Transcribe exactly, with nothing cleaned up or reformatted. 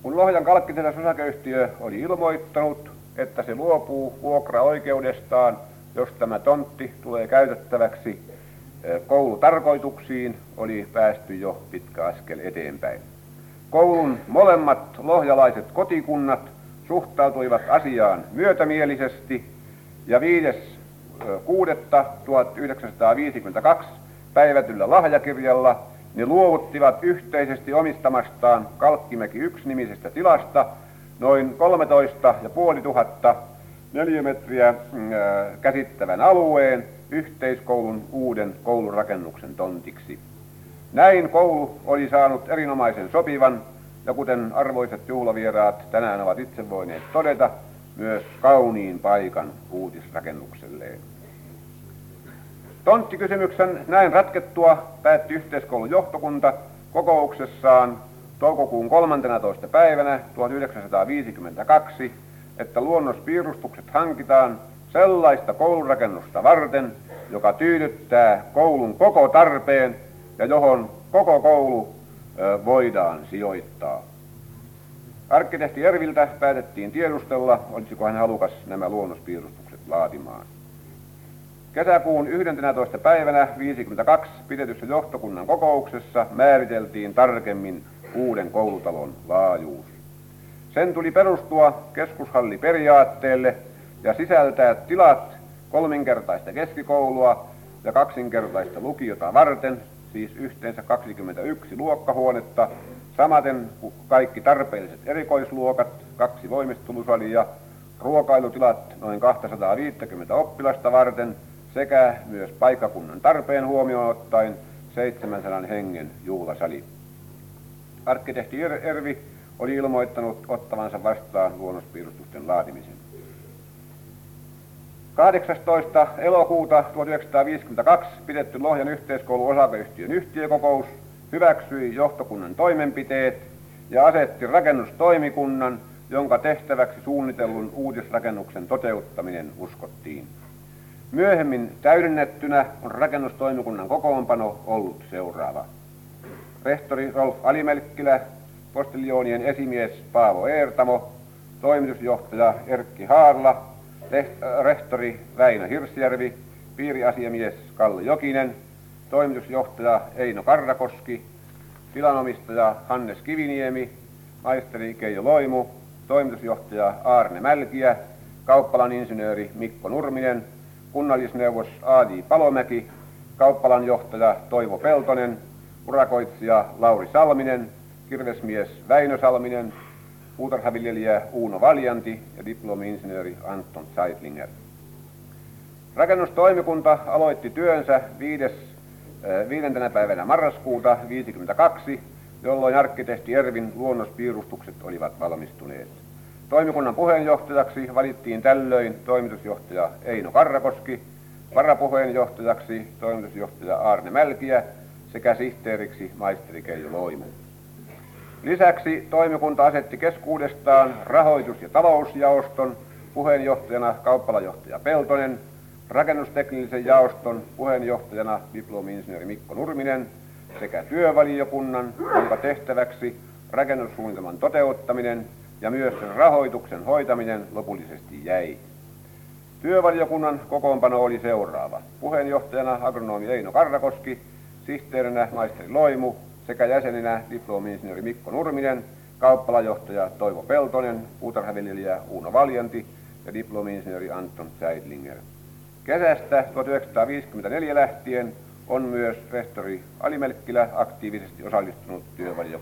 Kun Lohjan kalkkitehdas-osakeyhtiö oli ilmoittanut, että se luopuu vuokraoikeudestaan, jos tämä tontti tulee käytettäväksi koulutarkoituksiin, oli päästy jo pitkä askel eteenpäin. Koulun molemmat lohjalaiset kotikunnat suhtautuivat asiaan myötämielisesti ja viides kuudetta tuhatyhdeksänsataaviisikymmentäkaksi päivätyllä lahjakirjalla ne luovuttivat yhteisesti omistamastaan Kalkkimäki yksi -nimisestä tilasta noin kolmetoista ja puoli tuhatta neliömetriä käsittävän alueen yhteiskoulun uuden koulurakennuksen tontiksi. Näin koulu oli saanut erinomaisen sopivan ja kuten arvoisat juhlavieraat tänään ovat itse voineet todeta, myös kauniin paikan uutisrakennukselleen. Tonttikysymyksen näin ratkettua päätti yhteiskoulun johtokunta kokouksessaan toukokuun kolmanteenatoista päivänä tuhatyhdeksänsataaviisikymmentäkaksi, että luonnospiirustukset hankitaan sellaista koulurakennusta varten, joka tyydyttää koulun koko tarpeen ja johon koko koulu ö, voidaan sijoittaa. Arkkitehti Erviltä päätettiin tiedustella, olisiko hän halukas nämä luonnospiirustukset laatimaan. Kesäkuun yhdentenätoista päivänä viisikymmentäkaksi pidetyssä johtokunnan kokouksessa määriteltiin tarkemmin uuden koulutalon laajuus. Sen tuli perustua keskushalliperiaatteelle ja sisältää tilat kolminkertaista keskikoulua ja kaksinkertaista lukiota varten, siis yhteensä kaksikymmentäyksi luokkahuonetta, samaten kaikki tarpeelliset erikoisluokat, kaksi voimistelusalia, ruokailutilat noin kaksisataaviisikymmentä oppilasta varten sekä myös paikkakunnan tarpeen huomioon ottaen seitsemänsadan hengen juhlasali. Arkkitehti Ervi oli ilmoittanut ottavansa vastaan luonnospiirustusten laatimisen. kahdeksastoista elokuuta tuhatyhdeksänsataaviisikymmentäkaksi pidetty Lohjan yhteiskoulun osakeyhtiön yhtiökokous hyväksyi johtokunnan toimenpiteet ja asetti rakennustoimikunnan, jonka tehtäväksi suunnitellun uutisrakennuksen toteuttaminen uskottiin. Myöhemmin täydennettynä on rakennustoimikunnan kokoonpano ollut seuraava. Rehtori Rolf Alimelkkilä, postiljoonien esimies Paavo Eertamo, toimitusjohtaja Erkki Haarla, rehtori Väinö Hirsjärvi, piiriasiamies Kalle Jokinen, toimitusjohtaja Eino Karrakoski, tilanomistaja Hannes Kiviniemi, maisteri Keijo Loimu, toimitusjohtaja Aarne Mälkiä, kauppalan insinööri Mikko Nurminen, kunnallisneuvos A J Palomäki, kauppalan johtaja Toivo Peltonen, urakoitsija Lauri Salminen, kirvesmies Väinö Salminen, puutarhaviljelijä Uuno Valjanti ja diplomi-insinööri Anton Zeitlinger. Rakennustoimikunta aloitti työnsä viides, viidentenä päivänä marraskuuta viisikymmentäkaksi, jolloin arkkitehti Ervin luonnospiirustukset olivat valmistuneet. Toimikunnan puheenjohtajaksi valittiin tällöin toimitusjohtaja Eino Karrakoski, varapuheenjohtajaksi toimitusjohtaja Aarne Mälkiä sekä sihteeriksi maisteri Keijo Loimu. Lisäksi toimikunta asetti keskuudestaan rahoitus- ja talousjaoston puheenjohtajana kauppalajohtaja Peltonen, rakennusteknillisen jaoston puheenjohtajana diplomi-insinööri Mikko Nurminen sekä työvaliokunnan, jonka tehtäväksi rakennussuunnitelman toteuttaminen ja myös sen rahoituksen hoitaminen lopullisesti jäi. Työvaliokunnan kokoonpano oli seuraava. Puheenjohtajana agronomi Eino Karrakoski, sihteerinä maisteri Loimu sekä jäseninä diplomi-insinööri Mikko Nurminen, kauppalajohtaja Toivo Peltonen, puutarhaviljelijä Uuno Valjanti ja diplomi-insinööri Anton Zeitlinger. Kesästä tuhatyhdeksänsataaviisikymmentäneljä lähtien on myös rehtori Alimelkkilä aktiivisesti osallistunut työvaliokunnan